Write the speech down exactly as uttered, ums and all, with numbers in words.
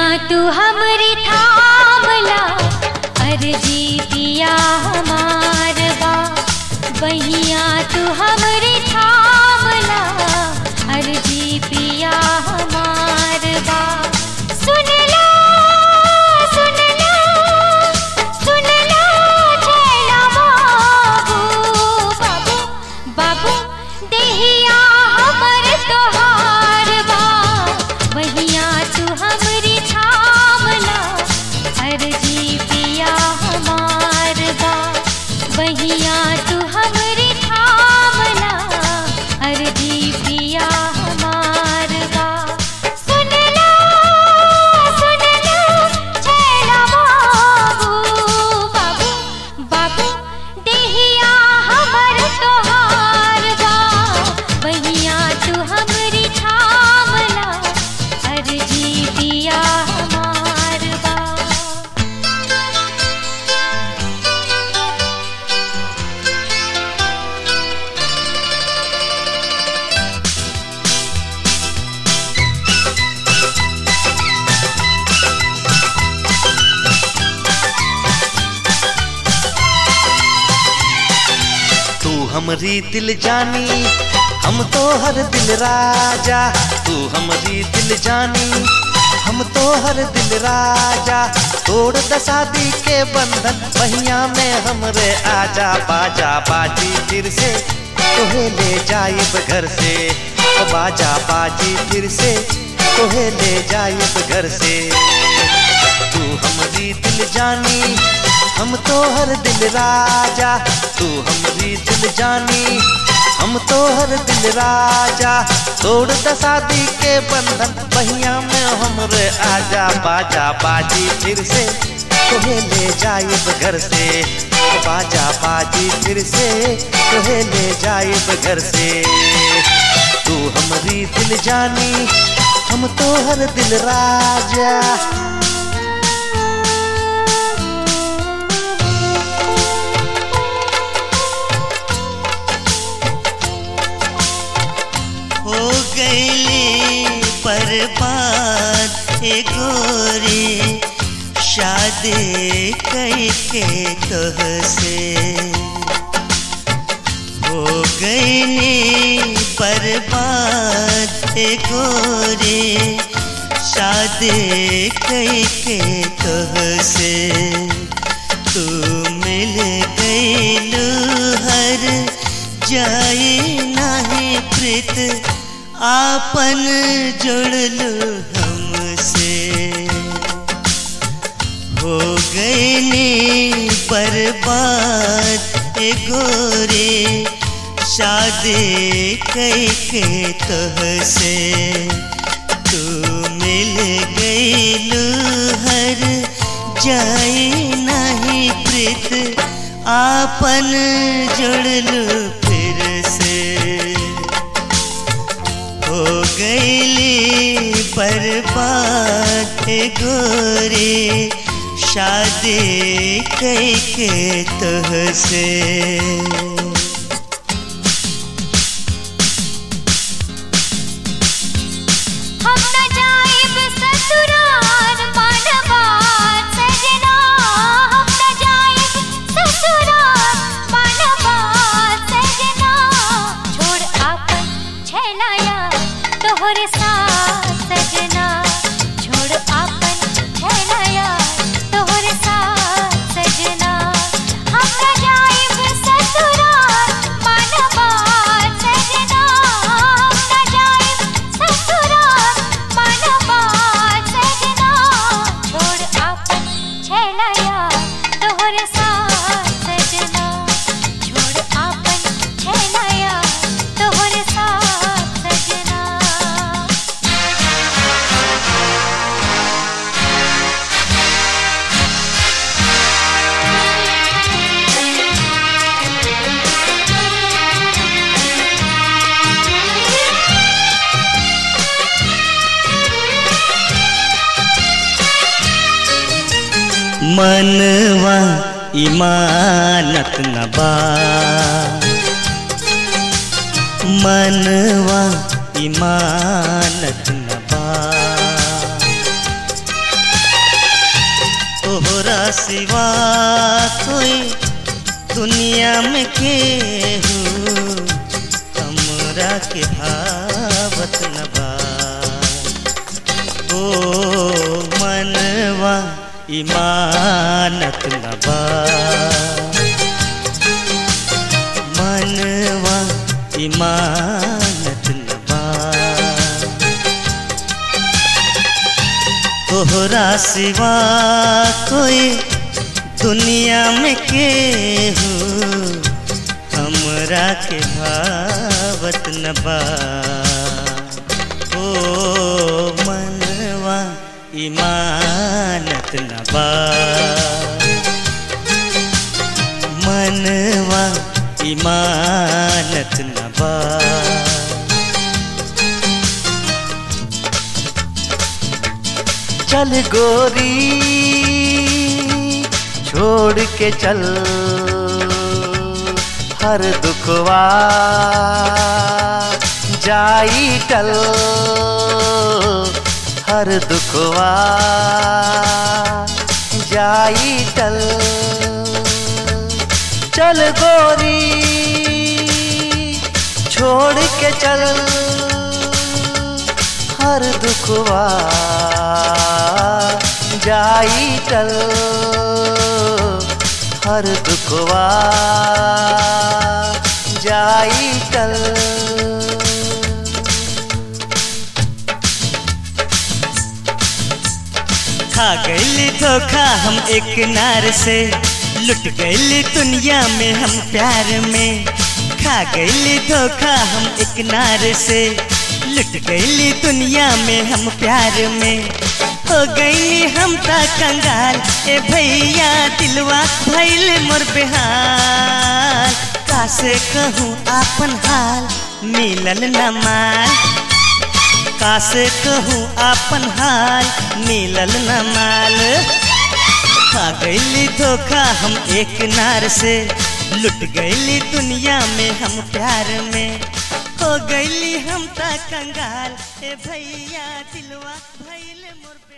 तू हमरी थामला अर्जी पिया हमार बा। बहिया तू हमरी थामला अर्जी पिया हमार बा। सुन लो सुन लो सुन लो छैला बाबू बाबू बाबू देहिया हमर तोहार बा। बहिया तू हमरी थामला अर्जी पिया हमार बा। बहिया तू हमरी थामला अर्जी पिया हमार बा। सुन लो सुन लो छैला बाबू बाबू बाबू देहिया हमर तोहार बा। बहिया तू हमरी थामला अर्जी पिया हमार बा। तू हमरी दिल जानी हम तो हर दिल राजा। तू हमरी दिल जानी हम तो हर दिल राजा। तोड़ द शादी के बंधन बहिया में हमरे आजा। बाजा बाजी फिर से तोहे ले जाइब घर से। ओ बाजा बाजी फिर से तोहे ले जाइब घर से। तू हमरी दिल जानी हम तो हर दिल राजा। तू हमरी दिल जानी हम तो हर दिल राजा। तोड़ द शादी के बंधन बहिया में हमरे आजा। बाजा बाजी फिर से तोहे ले जाइब घर से। बाजा बाजी फिर से तोहे ले जाइब घर से। तू हमरी दिल जानी हम तो हर दिल राजा। हो गईली बर्बाद ए गोरी शादी कई के तोहसे। हो गईली बर्बाद ए गोरी शादी कई के तोहसे। तू मिल गईलू हर जाए नहीं प्रीत आपन जोड़लू हमसे। हो गईली बर्बाद ए गोरी शादी कई के तोहसे। तू मिल गईलू हर जाए नहीं प्रीत आपन जोड़लू फिर से। हो गईली बर्बाद ए गोरी शादी कई के तोहसे। हम न जाइब ससुराल मानवार सजना। हम न जाइब ससुराल मानवार सजना। छोड़ आपन छैलाया तोहरे साथ सजना। छोड़ आपन छैलाया तोहरे साथ सजना। हम न जाइब ससुराल मानवार सजना। हम न जाइब ससुराल मानवार सजना। छोड़ आपन छैलाया तोहरे साथ सजना। छोड़ आपन छैलाया तोहरे साथ सजना। मनवा इमानत न बा। मनवा इमानत न बा। सिवा कोई दुनिया में केहू हमरा के भावत न बा। ओ मनवा इमानत न बा, मनवा इमानत न बा। तोहरा सिवा कोई दुनिया में केहू हमरा के भावत न बा। ओ मनवा इमानत न बा, मनवा इमानत न बा। चल गोरी छोड़ के चल हर दुखवा जाई टल, हर दुखवा जाई टल। चल गोरी छोड़ के चल हर दुखवा जाई टल, हर दुखवा जाई टल। खा गईली धोखा हम एक नार से, लुट गईली दुनिया में हम प्यार में। खा गईली धोखा हम एक नार से, लुट गईली दुनिया में हम प्यार में। हो गईली हम ता कंगाल ए भैया दिलवा भइल मोर बेहाल। कासे कहूँ आपन हाल मिलल न माल, कासे कहूँ आपन हाल मिलल न माल। खा गईली धोखा हम एक नार से, लुट गईली दुनिया में हम प्यार में। हो गईली हम ता कंगाल ए भैया दिलवा भइल मोर